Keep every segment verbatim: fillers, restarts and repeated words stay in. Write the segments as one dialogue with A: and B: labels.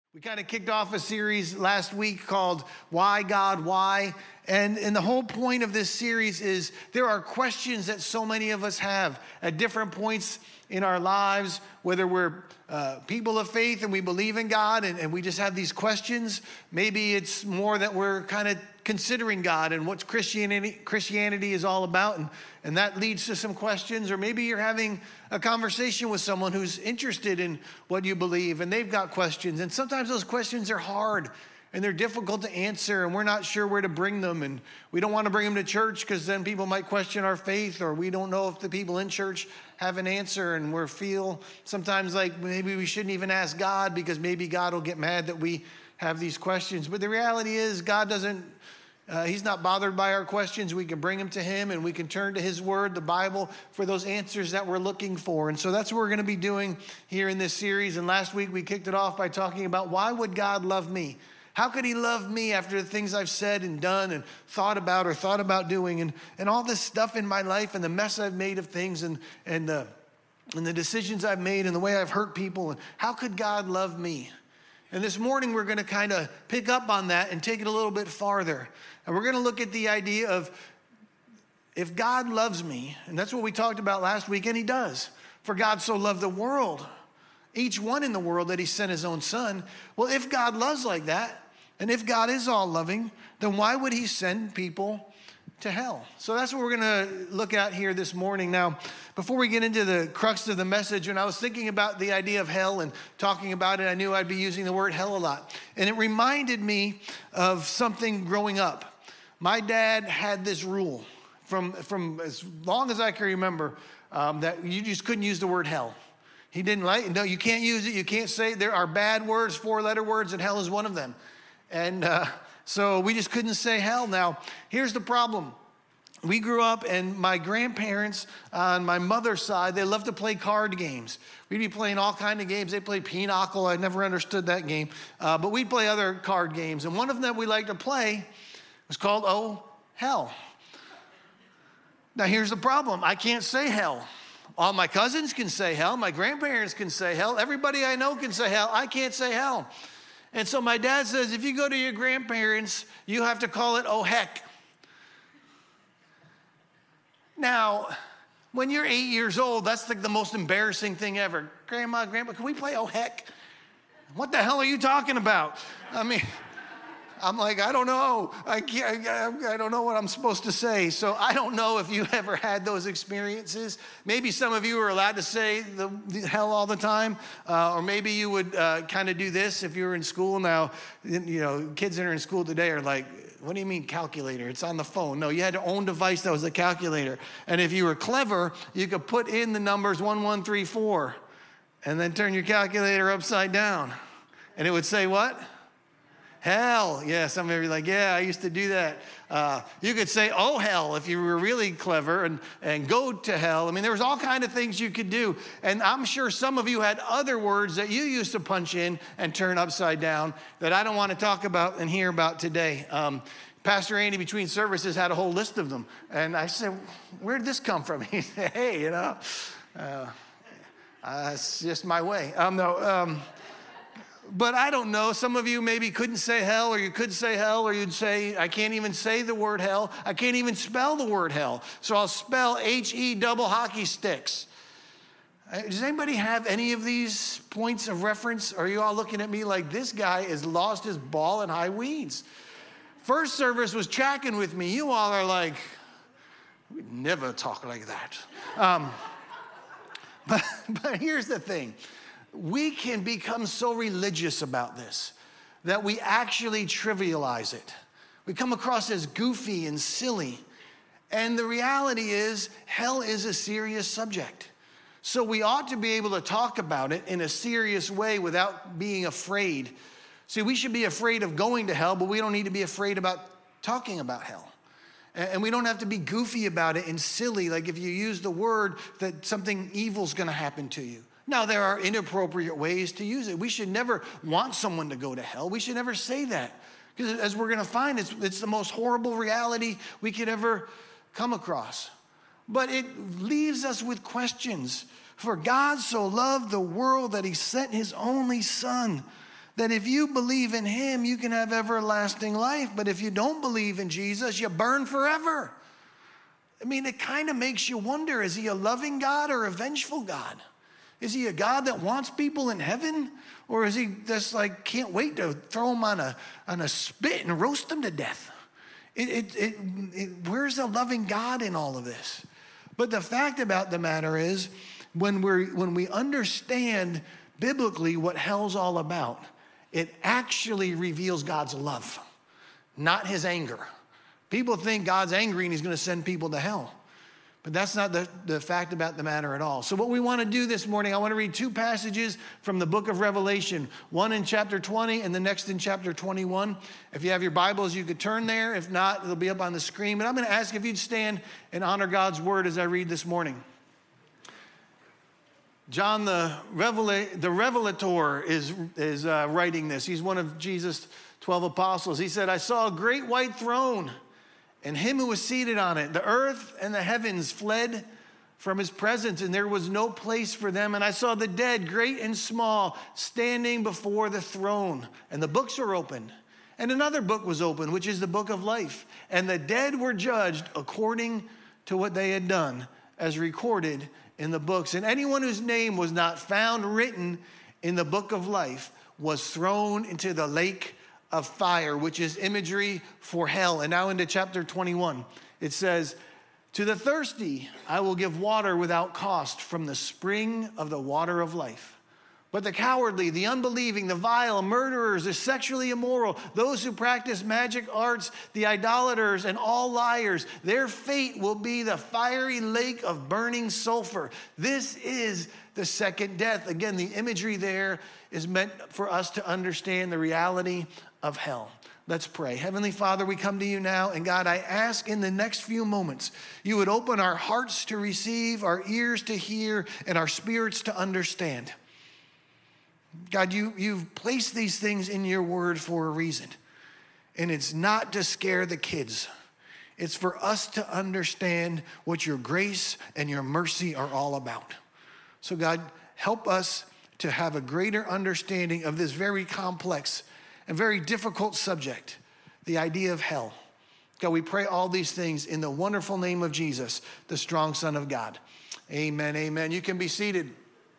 A: We kind of kicked off a series last week called Why God, Why? And, and the whole point of this series is there are questions that so many of us have at different points in our lives, whether we're uh, people of faith and we believe in God and, and we just have these questions. Maybe it's more that we're kind of considering God and what Christianity, Christianity is all about, and, and that leads to some questions. Or maybe you're having a conversation with someone who's interested in what you believe and they've got questions. And sometimes those questions are hard and they're difficult to answer and we're not sure where to bring them. And we don't want to bring them to church because then people might question our faith, or we don't know if the people in church have an answer, and we feel sometimes like maybe we shouldn't even ask God because maybe God will get mad that we have these questions. But the reality is God doesn't, uh, he's not bothered by our questions. We can bring them to him and we can turn to his word, the Bible, for those answers that we're looking for. And so that's what we're going to be doing here in this series. And last week we kicked it off by talking about, why would God love me? How could he love me after the things I've said and done and thought about or thought about doing, and, and all this stuff in my life and the mess I've made of things and, and, the, and the decisions I've made and the way I've hurt people? And how could God love me? And this morning we're going to kind of pick up on that and take it a little bit farther. And we're going to look at the idea of, if God loves me, and that's what we talked about last week, and he does. For God so loved the world, each one in the world, that he sent his own son. Well, if God loves like that, and if God is all loving, then why would he send people to hell? So that's what we're going to look at here this morning. Now, before we get into the crux of the message, when I was thinking about the idea of hell and talking about it, I knew I'd be using the word hell a lot. And it reminded me of something growing up. My dad had this rule from, from as long as I can remember, um, that you just couldn't use the word hell. He didn't like it. No, you can't use it. You can't say it. There are bad words, four-letter words, and hell is one of them. And uh, so we just couldn't say hell. Now, here's the problem. We grew up, and my grandparents on my mother's side, they loved to play card games. We'd be playing all kinds of games. They played Pinochle. I never understood that game. Uh, but we'd play other card games. And one of them that we liked to play was called Oh, Hell. Now, here's the problem. I can't say hell. All my cousins can say hell. My grandparents can say hell. Everybody I know can say hell. I can't say hell. And so my dad says, if you go to your grandparents, you have to call it oh heck. Now, when you're eight years old, that's like the most embarrassing thing ever. Grandma, grandpa, can we play oh heck? What the hell are you talking about? I mean, I'm like, I don't know. I can't, I, I don't know what I'm supposed to say. So I don't know if you ever had those experiences. Maybe some of you are allowed to say the, the hell all the time. Uh, or maybe you would uh, kind of do this if you were in school. Now, you know, kids that are in school today are like, what do you mean calculator? It's on the phone. No, you had your own device that was a calculator. And if you were clever, you could put in the numbers one one three four and then turn your calculator upside down. And it would say what? Hell. Yeah, some of you are like, yeah, I used to do that. Uh, you could say, oh, hell, if you were really clever, and, and go to hell. I mean, there was all kinds of things you could do. And I'm sure some of you had other words that you used to punch in and turn upside down that I don't want to talk about and hear about today. Um, Pastor Andy, between services, had a whole list of them. And I said, where did this come from? He said, hey, you know, uh, uh, it's just my way. Um, no, um, But I don't know, some of you maybe couldn't say hell, or you could say hell, or you'd say, I can't even say the word hell. I can't even spell the word hell. So I'll spell H E double hockey sticks. Does anybody have any of these points of reference? Or are you all looking at me like, this guy has lost his ball in high weeds? First service was tracking with me. You all are like, we never talk like that. Um, but, but here's the thing. We can become so religious about this that we actually trivialize it. We come across as goofy and silly. And the reality is, hell is a serious subject. So we ought to be able to talk about it in a serious way without being afraid. See, we should be afraid of going to hell, but we don't need to be afraid about talking about hell. And we don't have to be goofy about it and silly, like if you use the word that something evil's going to happen to you. Now, there are inappropriate ways to use it. We should never want someone to go to hell. We should never say that. Because as we're going to find, it's, it's the most horrible reality we could ever come across. But it leaves us with questions. For God so loved the world that he sent his only son, that if you believe in him, you can have everlasting life. But if you don't believe in Jesus, you burn forever. I mean, it kind of makes you wonder, is he a loving God or a vengeful God? Is he a God that wants people in heaven? Or is he just like, can't wait to throw them on a, on a spit and roast them to death? It, it, it, it, where's the loving God in all of this? But the fact about the matter is, when, we're, when we understand biblically what hell's all about, it actually reveals God's love, not his anger. People think God's angry and he's going to send people to hell. But that's not the, the fact about the matter at all. So what we want to do this morning, I want to read two passages from the book of Revelation, one in chapter twenty and the next in chapter twenty-one. If you have your Bibles, you could turn there. If not, it'll be up on the screen. But I'm going to ask if you'd stand and honor God's word as I read this morning. John the, Revela- the Revelator is, is uh, writing this. He's one of Jesus' twelve apostles. He said, I saw a great white throne, and him who was seated on it. The earth and the heavens fled from his presence, and there was no place for them. And I saw the dead, great and small, standing before the throne. And the books were opened. And another book was opened, which is the book of life. And the dead were judged according to what they had done, as recorded in the books. And anyone whose name was not found written in the book of life was thrown into the lake of fire, which is imagery for hell. And now into chapter twenty-one, it says, to the thirsty, I will give water without cost from the spring of the water of life. But the cowardly, the unbelieving, the vile, murderers, the sexually immoral, those who practice magic arts, the idolaters, and all liars, their fate will be the fiery lake of burning sulfur. This is the second death. Again, the imagery there is meant for us to understand the reality of hell. Let's pray. Heavenly Father, we come to you now, and God, I ask in the next few moments, you would open our hearts to receive, our ears to hear, and our spirits to understand. God, you, you've placed these things in your word for a reason, and it's not to scare the kids. It's for us to understand what your grace and your mercy are all about. So God, help us to have a greater understanding of this very complex and very difficult subject, the idea of hell. God, we pray all these things in the wonderful name of Jesus, the strong Son of God. Amen, amen. You can be seated.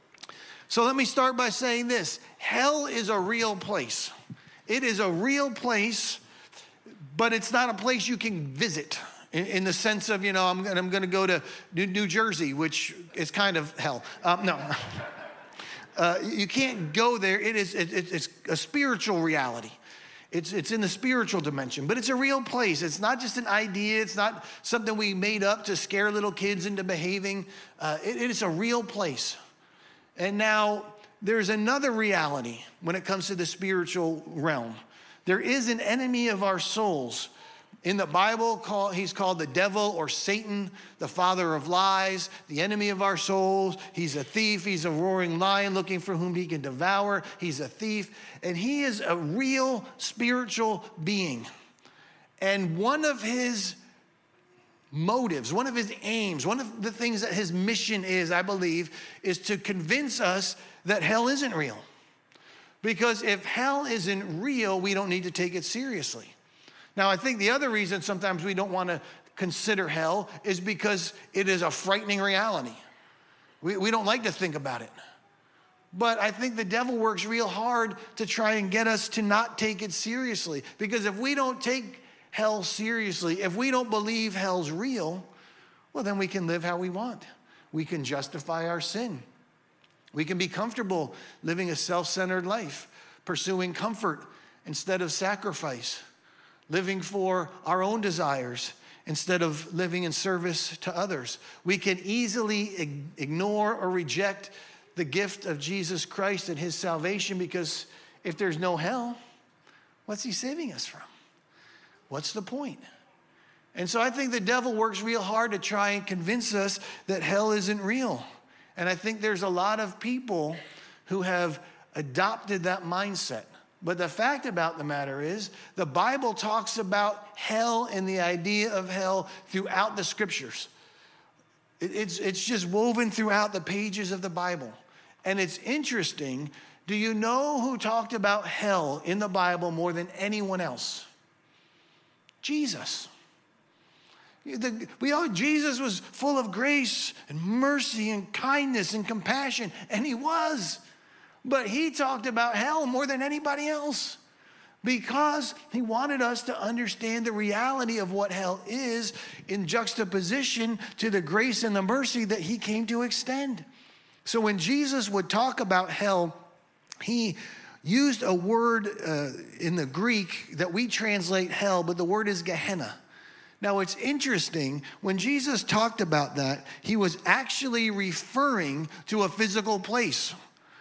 A: So let me start by saying this. Hell is a real place. It is a real place, but it's not a place you can visit in, in the sense of, you know, I'm, I'm going to go to New, New Jersey, which is kind of hell. Um, no. Uh, you can't go there. It is, it, it's a spiritual reality. It's, it's in the spiritual dimension, but it's a real place. It's not just an idea. It's not something we made up to scare little kids into behaving. Uh, it, it is a real place. And now there's another reality when it comes to the spiritual realm. There is an enemy of our souls. In the Bible, call, he's called the devil or Satan, the father of lies, the enemy of our souls. He's a thief. He's a roaring lion looking for whom he can devour. He's a thief. And he is a real spiritual being. And one of his motives, one of his aims, one of the things that his mission is, I believe, is to convince us that hell isn't real. Because if hell isn't real, we don't need to take it seriously. Now, I think the other reason sometimes we don't want to consider hell is because it is a frightening reality. We, we don't like to think about it. But I think the devil works real hard to try and get us to not take it seriously. Because if we don't take hell seriously, if we don't believe hell's real, well, then we can live how we want. We can justify our sin. We can be comfortable living a self-centered life, pursuing comfort instead of sacrifice, living for our own desires instead of living in service to others. We can easily ignore or reject the gift of Jesus Christ and his salvation, because if there's no hell, what's he saving us from? What's the point? And so I think the devil works real hard to try and convince us that hell isn't real. And I think there's a lot of people who have adopted that mindset. But the fact about the matter is, the Bible talks about hell and the idea of hell throughout the scriptures. It's, it's just woven throughout the pages of the Bible. And it's interesting Do you know who talked about hell in the Bible more than anyone else? Jesus. The, we all, Jesus was full of grace and mercy and kindness and compassion, and he was. But he talked about hell more than anybody else because he wanted us to understand the reality of what hell is in juxtaposition to the grace and the mercy that he came to extend. So when Jesus would talk about hell, he used a word uh, in the Greek that we translate hell, but the word is Gehenna. Now, it's interesting, when Jesus talked about that, he was actually referring to a physical place,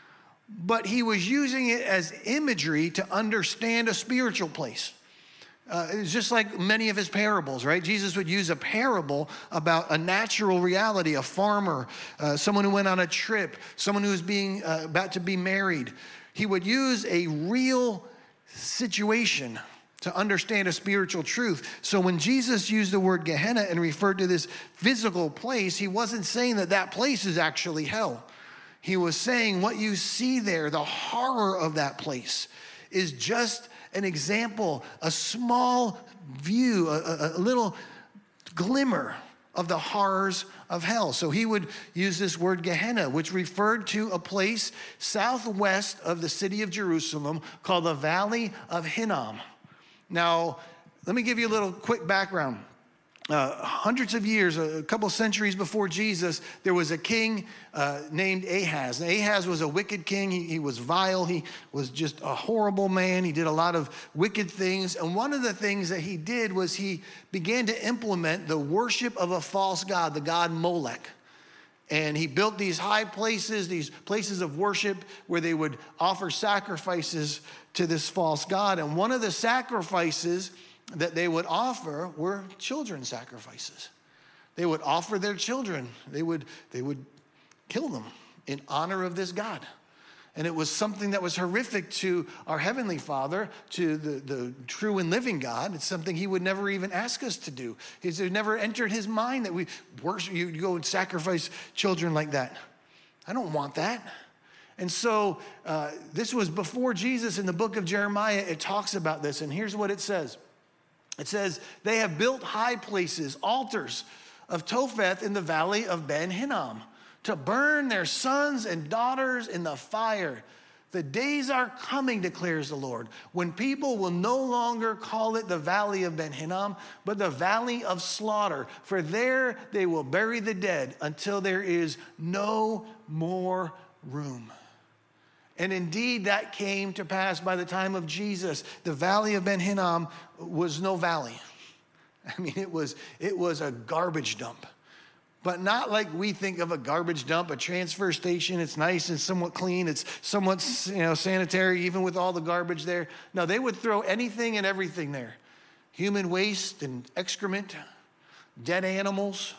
A: but he was using it as imagery to understand a spiritual place. Uh, it's just like many of his parables, right? Jesus would use a parable about a natural reality, a farmer, uh, someone who went on a trip, someone who was being uh, about to be married. He would use a real situation to understand a spiritual truth. So when Jesus used the word Gehenna and referred to this physical place, he wasn't saying that that place is actually hell. He was saying what you see there, the horror of that place, is just an example, a small view, a, a little glimmer of the horrors of hell. So he would use this word Gehenna, which referred to a place southwest of the city of Jerusalem called the Valley of Hinnom. Now, let me give you a little quick background. Uh, hundreds of years, a couple centuries before Jesus, there was a king uh, named Ahaz. And Ahaz was a wicked king. He, he was vile. He was just a horrible man. He did a lot of wicked things. And one of the things that he did was he began to implement the worship of a false god, the god Molech. And he built these high places, these places of worship where they would offer sacrifices to this false god. And one of the sacrifices that they would offer were children sacrifices. They would offer their children. They would, they would kill them in honor of this god. And it was something that was horrific to our Heavenly Father, to the, the true and living God. It's something he would never even ask us to do. It never entered his mind that we worship, you go and sacrifice children like that. I don't want that. And so uh, this was before Jesus. In the book of Jeremiah, it talks about this. And here's what it says. It says, they have built high places, altars of Topheth in the valley of Ben Hinnom, to burn their sons and daughters in the fire. The days are coming, declares the Lord, when people will no longer call it the valley of Ben Hinnom, but the valley of slaughter. For there they will bury the dead until there is no more room. And indeed, that came to pass by the time of Jesus. The valley of Ben Hinnom was no valley. I mean, it was, it was a garbage dump. But not like we think of a garbage dump, a transfer station. It's nice and somewhat clean. It's somewhat, you know, sanitary, even with all the garbage there. No, they would throw anything and everything there. Human waste and excrement, dead animals,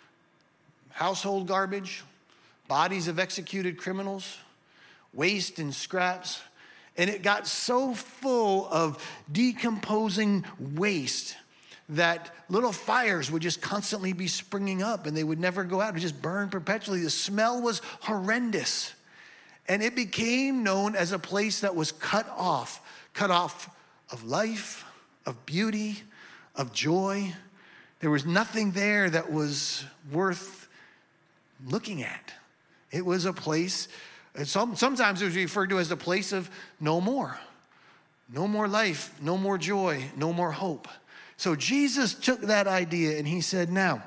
A: household garbage, bodies of executed criminals, waste and scraps. And it got so full of decomposing waste that little fires would just constantly be springing up and they would never go out. It would just burn perpetually. The smell was horrendous. And it became known as a place that was cut off, cut off of life, of beauty, of joy. There was nothing there that was worth looking at. It was a place, some, sometimes it was referred to as a place of no more. No more life, no more joy, no more hope. So Jesus took that idea and he said, now,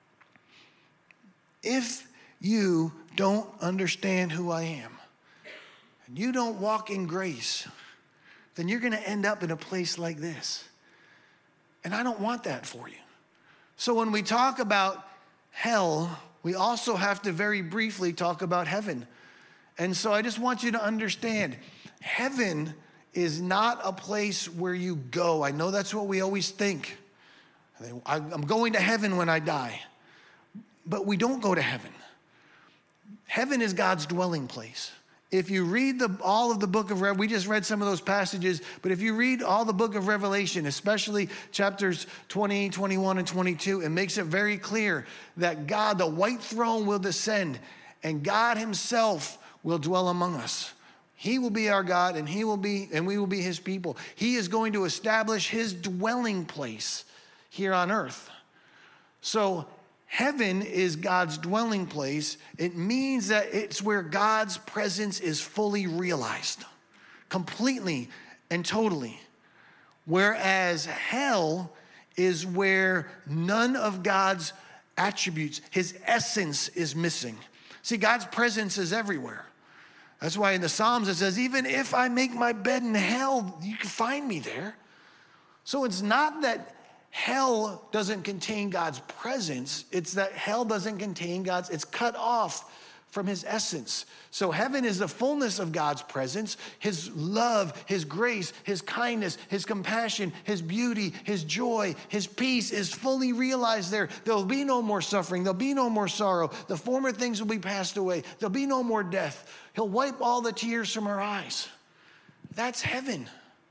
A: if you don't understand who I am, and you don't walk in grace, then you're going to end up in a place like this. And I don't want that for you. So when we talk about hell, we also have to very briefly talk about heaven. And so I just want you to understand, heaven is not a place where you go. I know that's what we always think. I'm going to heaven when I die. But we don't go to heaven. Heaven is God's dwelling place. If you read the, all of the book of Revelation, we just read some of those passages, but if you read all the book of Revelation, especially chapters twenty, twenty-one, and twenty-two, it makes it very clear that God, the white throne, will descend, and God himself will dwell among us. He will be our God, and he will be, and we will be his people. He is going to establish his dwelling place here on earth. So heaven is God's dwelling place. It means that it's where God's presence is fully realized, completely and totally. Whereas hell is where none of God's attributes, his essence, is missing. See, God's presence is everywhere. That's why in the Psalms it says, even if I make my bed in hell, you can find me there. So it's not that hell doesn't contain God's presence. It's that hell doesn't contain God's, it's cut off from his essence. So heaven is the fullness of God's presence, his love, his grace, his kindness, his compassion, his beauty, his joy, his peace is fully realized there. There'll be no more suffering. There'll be no more sorrow. The former things will be passed away. There'll be no more death. He'll wipe all the tears from our eyes. That's heaven.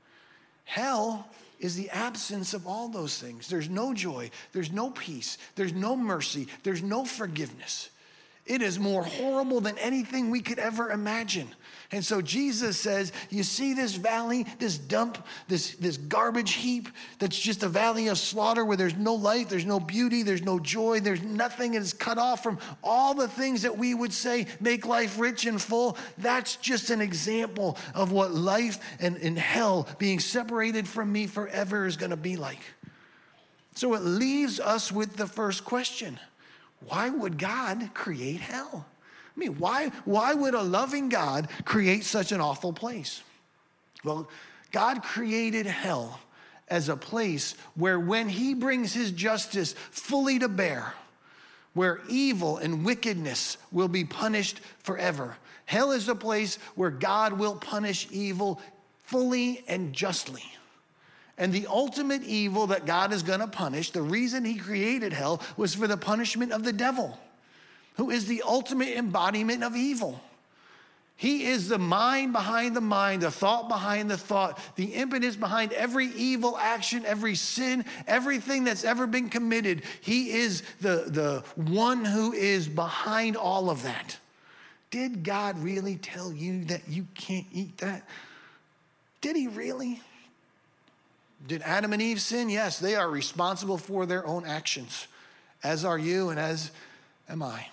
A: Hell is the absence of all those things. There's no joy. There's no peace. There's no mercy. There's no forgiveness. It is more horrible than anything we could ever imagine. And so Jesus says, you see this valley, this dump, this, this garbage heap that's just a valley of slaughter where there's no life, there's no beauty, there's no joy, there's nothing. It's cut off from all the things that we would say make life rich and full. That's just an example of what life and in hell, being separated from me forever, is going to be like. So it leaves us with the first question. Why would God create hell? I mean, why, why would a loving God create such an awful place? Well, God created hell as a place where when he brings his justice fully to bear, where evil and wickedness will be punished forever. Hell is a place where God will punish evil fully and justly. And the ultimate evil that God is going to punish, the reason he created hell, was for the punishment of the devil, who is the ultimate embodiment of evil. He is the mind behind the mind, the thought behind the thought, the impetus behind every evil action, every sin, everything that's ever been committed. He is the, the one who is behind all of that. Did God really tell you that you can't eat that? Did he really? Did Adam and Eve sin? Yes, they are responsible for their own actions, as are you and as am I.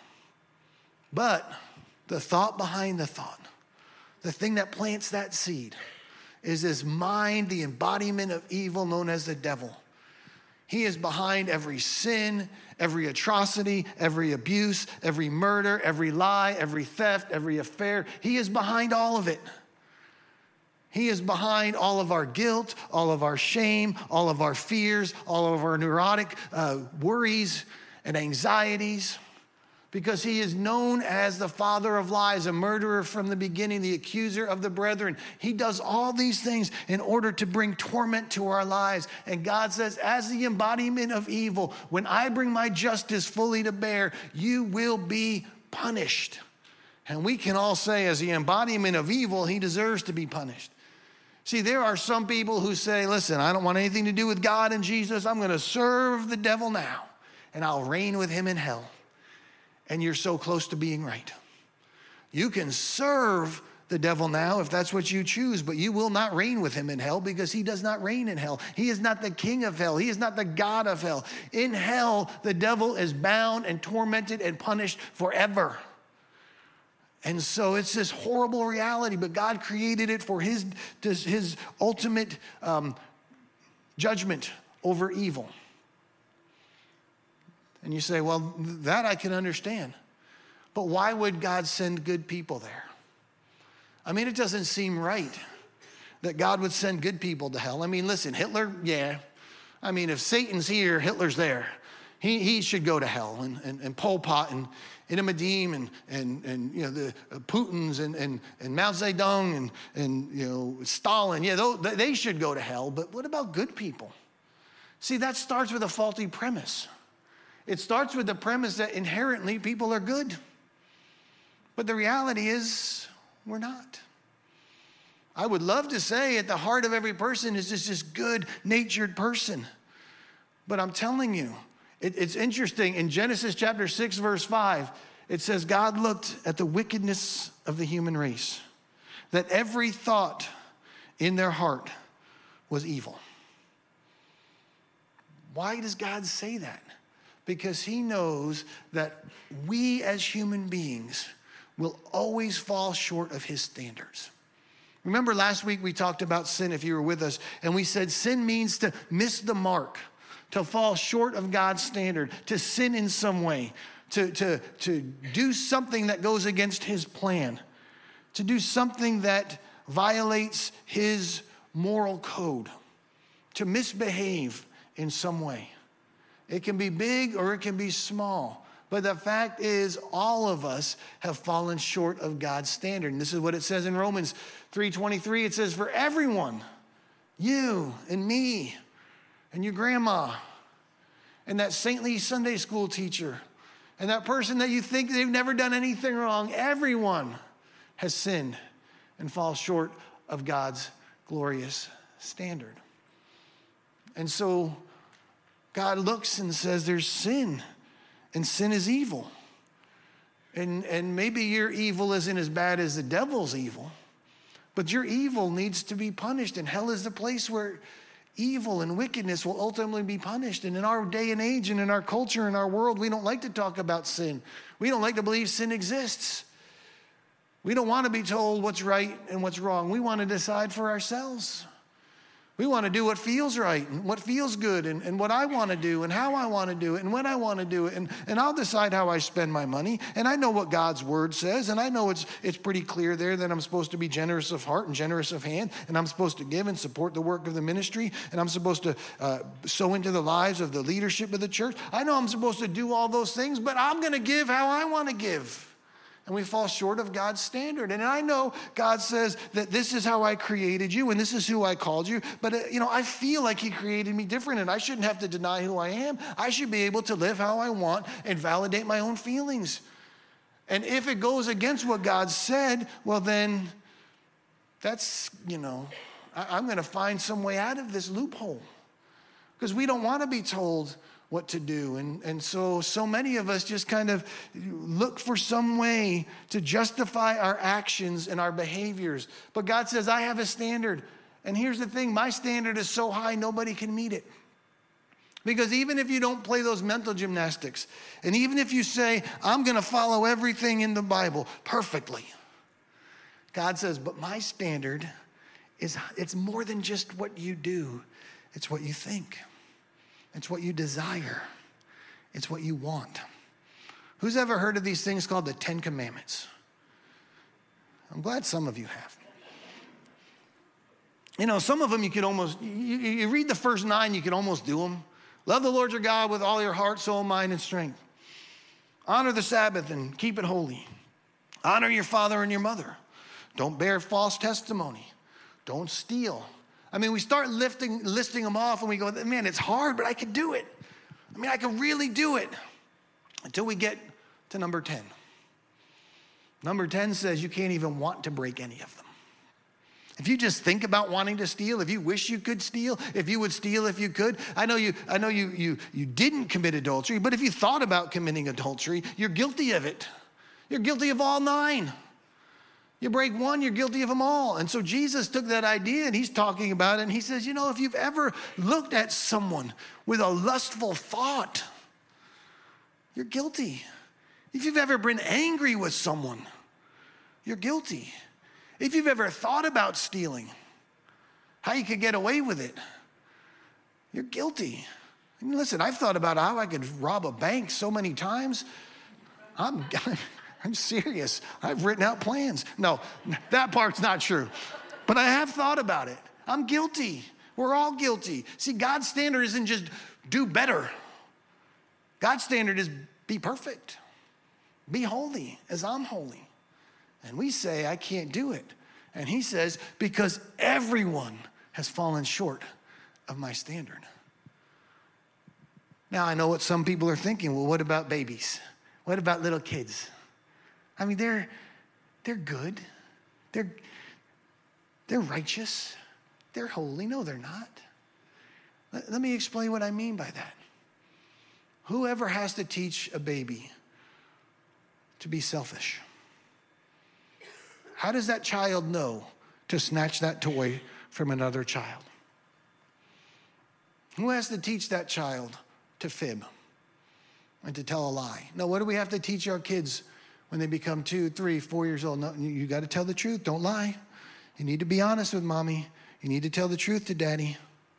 A: But the thought behind the thought, the thing that plants that seed, is this mind, the embodiment of evil known as the devil. He is behind every sin, every atrocity, every abuse, every murder, every lie, every theft, every affair. He is behind all of it. He is behind all of our guilt, all of our shame, all of our fears, all of our neurotic uh, worries and anxieties, because he is known as the father of lies, a murderer from the beginning, the accuser of the brethren. He does all these things in order to bring torment to our lives. And God says, as the embodiment of evil, when I bring my justice fully to bear, you will be punished. And we can all say, as the embodiment of evil, he deserves to be punished. See, there are some people who say, listen, I don't want anything to do with God and Jesus. I'm going to serve the devil now, and I'll reign with him in hell. And you're so close to being right. You can serve the devil now if that's what you choose, but you will not reign with him in hell, because he does not reign in hell. He is not the king of hell. He is not the God of hell. In hell, the devil is bound and tormented and punished forever. And so it's this horrible reality, but God created it for his, his ultimate um, judgment over evil. And you say, well, that I can understand. But why would God send good people there? I mean, it doesn't seem right that God would send good people to hell. I mean, listen, Hitler, yeah. I mean, if Satan's here, Hitler's there. He, he should go to hell. And, and, and Pol Pot and Idem and, and, and you know, the uh, Putins and, and, and Mao Zedong and, and you know, Stalin. Yeah, they, they should go to hell. But what about good people? See, that starts with a faulty premise. It starts with the premise that inherently people are good. But the reality is, we're not. I would love to say at the heart of every person is just this good-natured person. But I'm telling you, it, it's interesting. In Genesis chapter six, verse five, it says, God looked at the wickedness of the human race. that every thought in their heart was evil. Why does God say that? Because he knows that we as human beings will always fall short of his standards. Remember last week we talked about sin, if you were with us, and we said sin means to miss the mark, to fall short of God's standard, to sin in some way, to, to, to do something that goes against his plan, to do something that violates his moral code, to misbehave in some way. It can be big or it can be small. But the fact is, all of us have fallen short of God's standard. And this is what it says in Romans three twenty-three. It says, for everyone, you and me and your grandma and that saintly Sunday school teacher and that person that you think they've never done anything wrong, everyone has sinned and falls short of God's glorious standard. And so God looks and says there's sin, and sin is evil. And, and maybe your evil isn't as bad as the devil's evil, but your evil needs to be punished, and hell is the place where evil and wickedness will ultimately be punished. And in our day and age and in our culture and our world, we don't like to talk about sin. We don't like to believe sin exists. We don't want to be told what's right and what's wrong. We want to decide for ourselves. We want to do what feels right and what feels good and, and what I want to do and how I want to do it and when I want to do it. And, and I'll decide how I spend my money. And I know what God's word says. And I know it's, it's pretty clear there that I'm supposed to be generous of heart and generous of hand. And I'm supposed to give and support the work of the ministry. And I'm supposed to uh, sow into the lives of the leadership of the church. I know I'm supposed to do all those things, but I'm going to give how I want to give. And we fall short of God's standard. And I know God says that this is how I created you and this is who I called you. But, uh, you know, I feel like he created me different and I shouldn't have to deny who I am. I should be able to live how I want and validate my own feelings. And if it goes against what God said, well, then that's, you know, I, I'm going to find some way out of this loophole. Because we don't want to be told what to do. And, and so, so many of us just kind of look for some way to justify our actions and our behaviors. But God says, I have a standard. And here's the thing, my standard is so high, nobody can meet it. Because even if you don't play those mental gymnastics, and even if you say, I'm going to follow everything in the Bible perfectly, God says, but my standard is, it's more than just what you do. It's what you think. It's what you desire. It's what you want. Who's ever heard of these things called the Ten Commandments? I'm glad some of you have. You know, some of them you could almost, you, you read the first nine, you could almost do them. Love the Lord your God with all your heart, soul, mind, and strength. Honor the Sabbath and keep it holy. Honor your father and your mother. Don't bear false testimony. Don't steal. I mean, we start lifting, listing them off and we go, man, it's hard, but I can do it. I mean, I can really do it. Until we get to number ten. Number ten says you can't even want to break any of them. If you just think about wanting to steal, if you wish you could steal, if you would steal if you could, I know you, I know you, you, you didn't commit adultery, but if you thought about committing adultery, you're guilty of it. You're guilty of all nine. You break one, you're guilty of them all. And so Jesus took that idea and he's talking about it. And he says, you know, if you've ever looked at someone with a lustful thought, you're guilty. If you've ever been angry with someone, you're guilty. If you've ever thought about stealing, how you could get away with it, you're guilty. I mean, listen, I've thought about how I could rob a bank so many times. I'm... I'm serious. I've written out plans. No, that part's not true. But I have thought about it. I'm guilty. We're all guilty. See, God's standard isn't just do better. God's standard is be perfect. Be holy as I'm holy. And we say, I can't do it. And he says, because everyone has fallen short of my standard. Now, I know what some people are thinking. Well, what about babies? What about little kids? I mean, they're, they're good. They're, they're righteous. They're holy. No, they're not. Let, let me explain what I mean by that. Whoever has to teach a baby to be selfish? How does that child know to snatch that toy from another child? Who has to teach that child to fib and to tell a lie? No, what do we have to teach our kids when they become two, three, four years old? No, you got to tell the truth. Don't lie. You need to be honest with mommy. You need to tell the truth to daddy.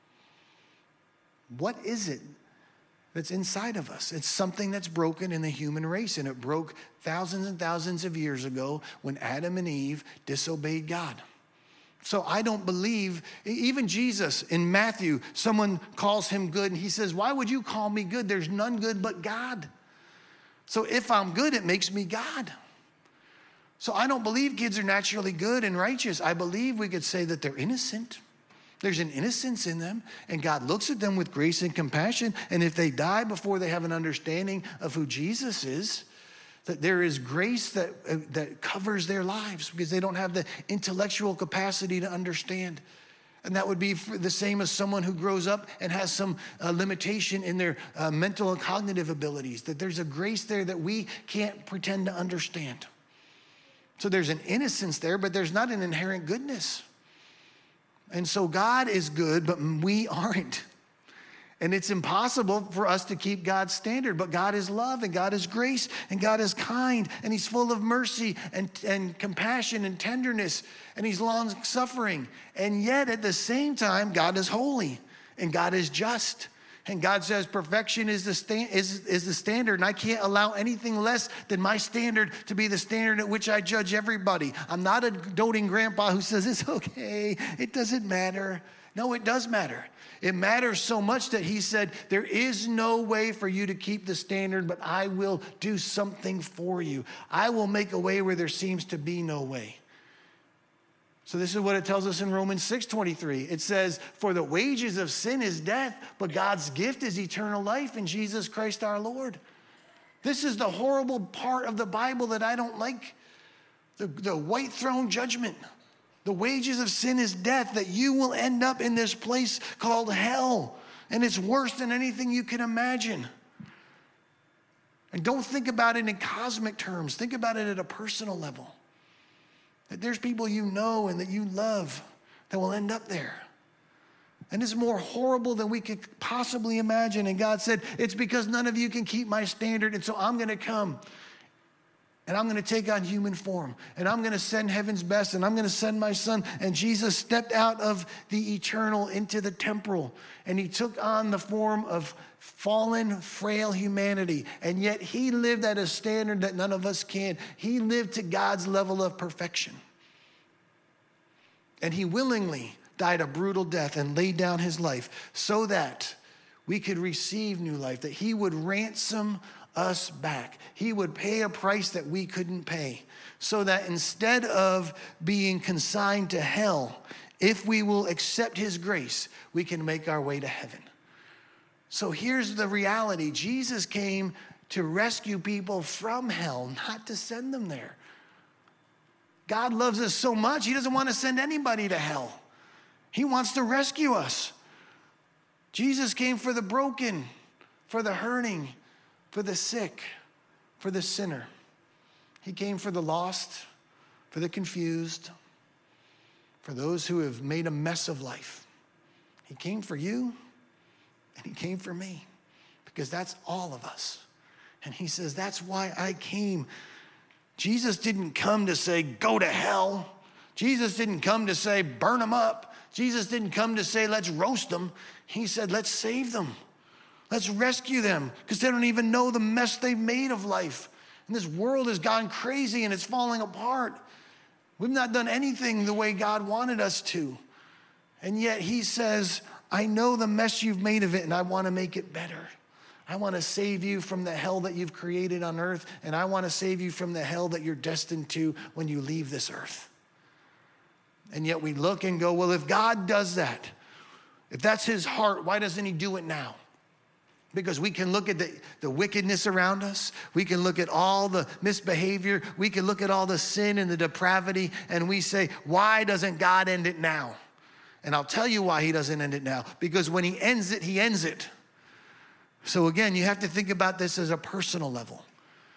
A: What is it that's inside of us? It's something that's broken in the human race, and it broke thousands and thousands of years ago when Adam and Eve disobeyed God. So I don't believe, even Jesus in Matthew, someone calls him good, and he says, why would you call me good? There's none good but God. So if I'm good, it makes me God. So I don't believe kids are naturally good and righteous. I believe we could say that they're innocent. There's an innocence in them, and God looks at them with grace and compassion. And if they die before they have an understanding of who Jesus is, that there is grace that, uh, that covers their lives because they don't have the intellectual capacity to understand. And that would be the same as someone who grows up and has some uh, limitation in their uh, mental and cognitive abilities, that there's a grace there that we can't pretend to understand. So there's an innocence there, but there's not an inherent goodness. And so God is good, but we aren't. And it's impossible for us to keep God's standard, but God is love, and God is grace, and God is kind, and he's full of mercy and, and compassion and tenderness, and he's long-suffering. And yet at the same time, God is holy, and God is just. And God says perfection is the, sta- is, is the standard, and I can't allow anything less than my standard to be the standard at which I judge everybody. I'm not a doting grandpa who says, it's okay, it doesn't matter. No, it does matter. It matters so much that he said, there is no way for you to keep the standard, but I will do something for you. I will make a way where there seems to be no way. So this is what it tells us in Romans six twenty-three. It says, for the wages of sin is death, but God's gift is eternal life in Jesus Christ our Lord. This is the horrible part of the Bible that I don't like. The, the white throne judgment. The wages of sin is death, that you will end up in this place called hell. And it's worse than anything you can imagine. And don't think about it in cosmic terms. Think about it at a personal level. That there's people you know and that you love that will end up there. And it's more horrible than we could possibly imagine. And God said, it's because none of you can keep my standard, and so I'm going to come. And I'm going to take on human form. And I'm going to send heaven's best. And I'm going to send my son. And Jesus stepped out of the eternal into the temporal. And he took on the form of fallen, frail humanity. And yet he lived at a standard that none of us can. He lived to God's level of perfection. And he willingly died a brutal death and laid down his life so that we could receive new life, that he would ransom us back. He would pay a price that we couldn't pay, so that instead of being consigned to hell, if we will accept his grace, we can make our way to heaven. So here's the reality. Jesus came to rescue people from hell, not to send them there. God loves us so much, he doesn't want to send anybody to hell. He wants to rescue us. Jesus came for the broken, for the hurting, for the sick, for the sinner. He came for the lost, for the confused, for those who have made a mess of life. He came for you, and he came for me, because that's all of us. And he says, that's why I came. Jesus didn't come to say, go to hell. Jesus didn't come to say, burn them up. Jesus didn't come to say, let's roast them. He said, let's save them. Let's rescue them, because they don't even know the mess they've made of life. And this world has gone crazy and it's falling apart. We've not done anything the way God wanted us to. And yet he says, I know the mess you've made of it, and I want to make it better. I want to save you from the hell that you've created on earth, and I want to save you from the hell that you're destined to when you leave this earth. And yet we look and go, well, if God does that, if that's his heart, why doesn't he do it now? Because we can look at the, the wickedness around us. We can look at all the misbehavior. We can look at all the sin and the depravity, and we say, why doesn't God end it now? And I'll tell you why he doesn't end it now. Because when he ends it, he ends it. So again, you have to think about this as a personal level.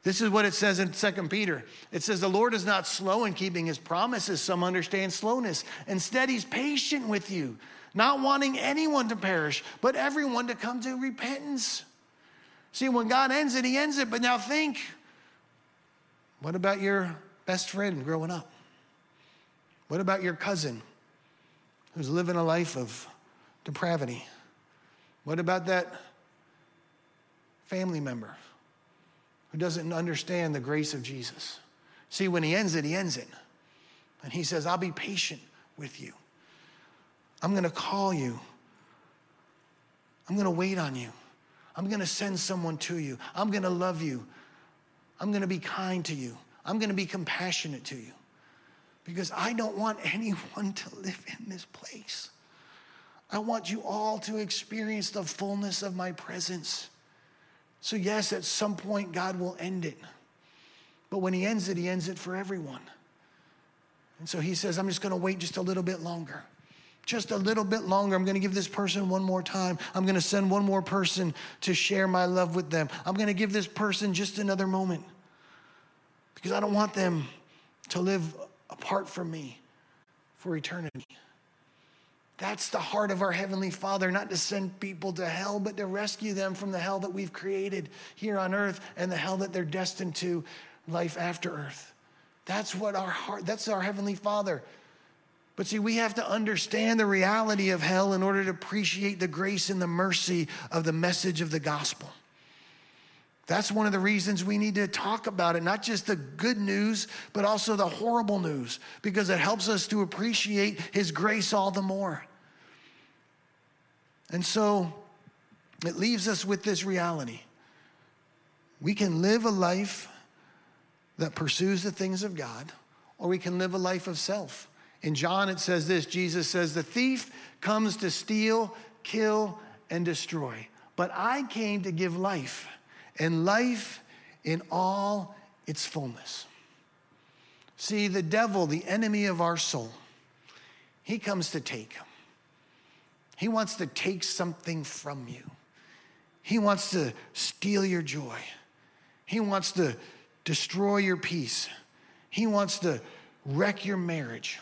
A: This is what it says in Second Peter. It says, the Lord is not slow in keeping his promises. Some understand slowness. Instead, he's patient with you, not wanting anyone to perish, but everyone to come to repentance. See, when God ends it, he ends it. But now think, what about your best friend growing up? What about your cousin who's living a life of depravity? What about that family member who doesn't understand the grace of Jesus? See, when he ends it, he ends it. And he says, I'll be patient with you. I'm going to call you. I'm going to wait on you. I'm going to send someone to you. I'm going to love you. I'm going to be kind to you. I'm going to be compassionate to you. Because I don't want anyone to live in this place. I want you all to experience the fullness of my presence. So yes, at some point, God will end it. But when he ends it, he ends it for everyone. And so he says, I'm just going to wait just a little bit longer. Just a little bit longer. I'm going to give this person one more time. I'm going to send one more person to share my love with them. I'm going to give this person just another moment. Because I don't want them to live apart from me for eternity. That's the heart of our Heavenly Father, not to send people to hell, but to rescue them from the hell that we've created here on earth and the hell that they're destined to, life after earth. That's what our heart, that's our Heavenly Father. But see, we have to understand the reality of hell in order to appreciate the grace and the mercy of the message of the gospel. That's one of the reasons we need to talk about it, not just the good news, but also the horrible news, because it helps us to appreciate his grace all the more. And so it leaves us with this reality. We can live a life that pursues the things of God, or we can live a life of self. In John, it says this, Jesus says, the thief comes to steal, kill, and destroy. But I came to give life, and life in all its fullness. See, the devil, the enemy of our soul, he comes to take. He wants to take something from you. He wants to steal your joy. He wants to destroy your peace. He wants to wreck your marriage.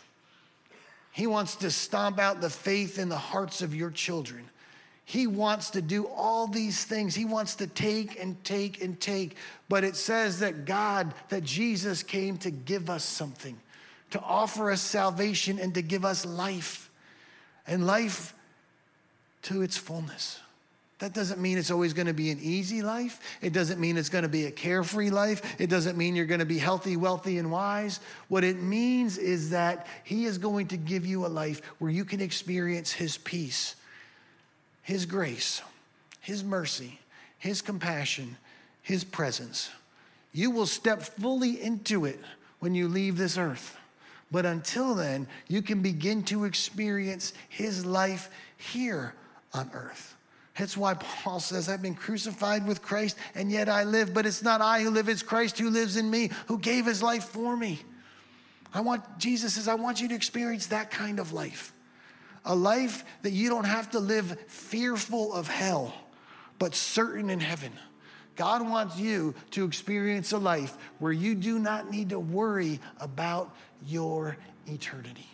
A: He wants to stomp out the faith in the hearts of your children. He wants to do all these things. He wants to take and take and take. But it says that God, that Jesus came to give us something, to offer us salvation and to give us life, and life to its fullness. That doesn't mean it's always going to be an easy life. It doesn't mean it's going to be a carefree life. It doesn't mean you're going to be healthy, wealthy, and wise. What it means is that he is going to give you a life where you can experience his peace, his grace, his mercy, his compassion, his presence. You will step fully into it when you leave this earth. But until then, you can begin to experience his life here on earth. That's why Paul says, I've been crucified with Christ, and yet I live. But it's not I who live, it's Christ who lives in me, who gave his life for me. I want, Jesus says, I want you to experience that kind of life. A life that you don't have to live fearful of hell, but certain in heaven. God wants you to experience a life where you do not need to worry about your eternity.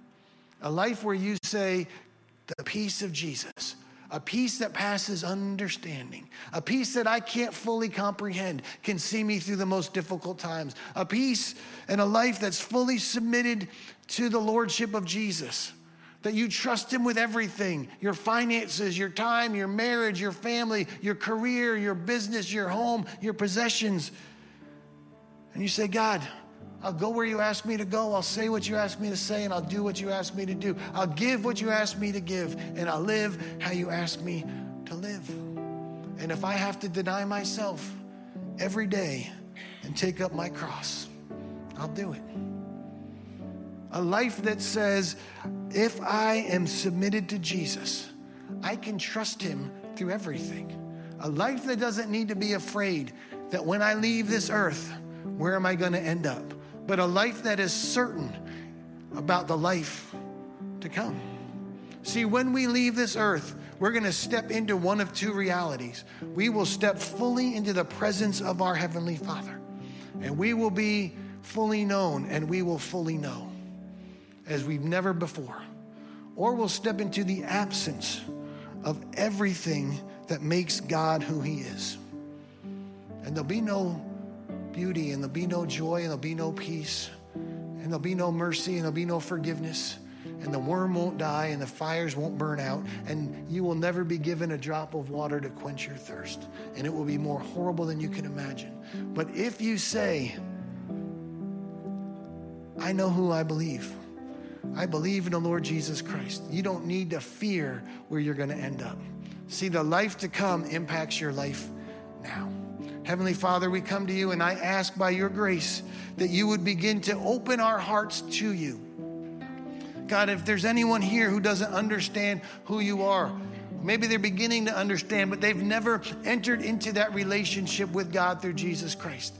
A: A life where you say, the peace of Jesus, a peace that passes understanding, a peace that I can't fully comprehend, can see me through the most difficult times, a peace and a life that's fully submitted to the lordship of Jesus, that you trust him with everything, your finances, your time, your marriage, your family, your career, your business, your home, your possessions. And you say, God, I'll go where you ask me to go. I'll say what you ask me to say, and I'll do what you ask me to do. I'll give what you ask me to give, and I'll live how you ask me to live. And if I have to deny myself every day and take up my cross, I'll do it. A life that says, if I am submitted to Jesus, I can trust him through everything. A life that doesn't need to be afraid that when I leave this earth, where am I going to end up? But a life that is certain about the life to come. See, when we leave this earth, we're going to step into one of two realities. We will step fully into the presence of our Heavenly Father. And we will be fully known, and we will fully know as we've never before. Or we'll step into the absence of everything that makes God who he is. And there'll be no beauty, and there'll be no joy, and there'll be no peace, and there'll be no mercy, and there'll be no forgiveness, and the worm won't die, and the fires won't burn out, and you will never be given a drop of water to quench your thirst, and it will be more horrible than you can imagine. But if you say, I know who I believe, I believe in the Lord Jesus Christ, you don't need to fear where you're going to end up. See, the life to come impacts your life now. Heavenly Father, we come to you, and I ask by your grace that you would begin to open our hearts to you. God, if there's anyone here who doesn't understand who you are, maybe they're beginning to understand, but they've never entered into that relationship with God through Jesus Christ.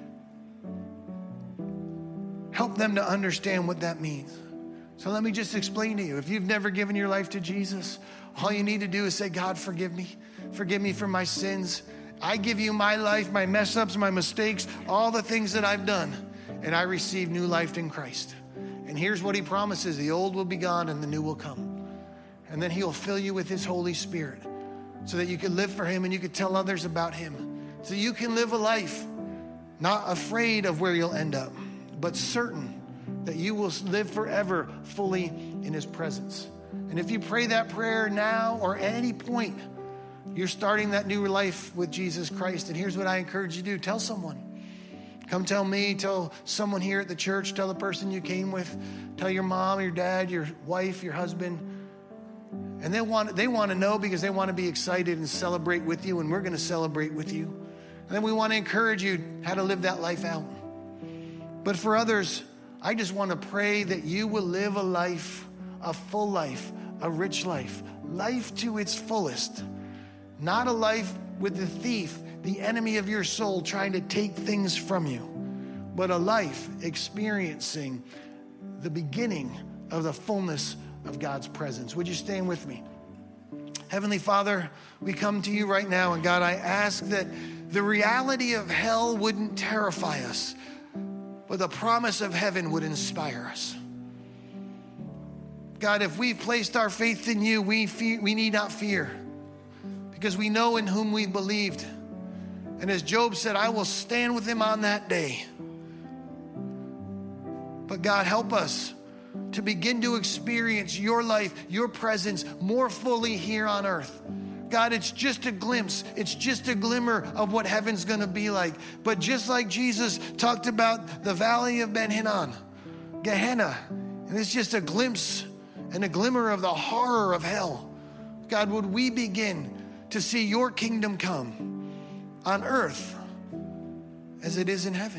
A: Help them to understand what that means. So let me just explain to you. If you've never given your life to Jesus, all you need to do is say, God, forgive me. Forgive me for my sins. I give you my life, my mess ups, my mistakes, all the things that I've done, and I receive new life in Christ. And here's what he promises. The old will be gone and the new will come. And then he'll fill you with his Holy Spirit so that you can live for him and you can tell others about him. So you can live a life not afraid of where you'll end up, but certain that you will live forever fully in his presence. And if you pray that prayer now or at any point, you're starting that new life with Jesus Christ. And here's what I encourage you to do. Tell someone. Come tell me, tell someone here at the church, tell the person you came with, tell your mom, your dad, your wife, your husband. And they want, they want to know because they want to be excited and celebrate with you, and we're going to celebrate with you. And then we want to encourage you how to live that life out. But for others, I just want to pray that you will live a life, a full life, a rich life, life to its fullest. Not a life with the thief, the enemy of your soul, trying to take things from you, but a life experiencing the beginning of the fullness of God's presence. Would you stand with me? Heavenly Father, we come to you right now, and God, I ask that the reality of hell wouldn't terrify us, but the promise of heaven would inspire us. God, if we've placed our faith in you, we fear, we need not fear, because we know in whom we believed. And as Job said, I will stand with him on that day. But God, help us to begin to experience your life, your presence more fully here on earth. God, it's just a glimpse. It's just a glimmer of what heaven's going to be like. But just like Jesus talked about the valley of Ben Hinnom, Gehenna, and it's just a glimpse and a glimmer of the horror of hell. God, would we begin to see your kingdom come on earth as it is in heaven?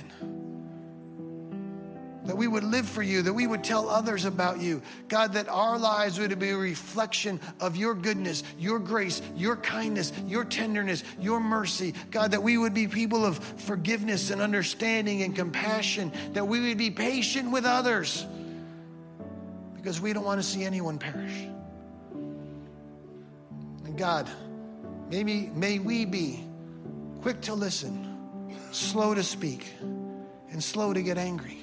A: That we would live for you, that we would tell others about you. God, that our lives would be a reflection of your goodness, your grace, your kindness, your tenderness, your mercy. God, that we would be people of forgiveness and understanding and compassion, that we would be patient with others, because we don't want to see anyone perish. And God, maybe may we be quick to listen, slow to speak, and slow to get angry.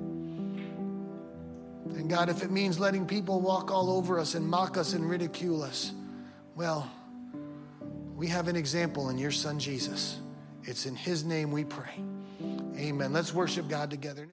A: And God, if it means letting people walk all over us and mock us and ridicule us, well, we have an example in your son, Jesus. It's in his name we pray. Amen. Let's worship God together.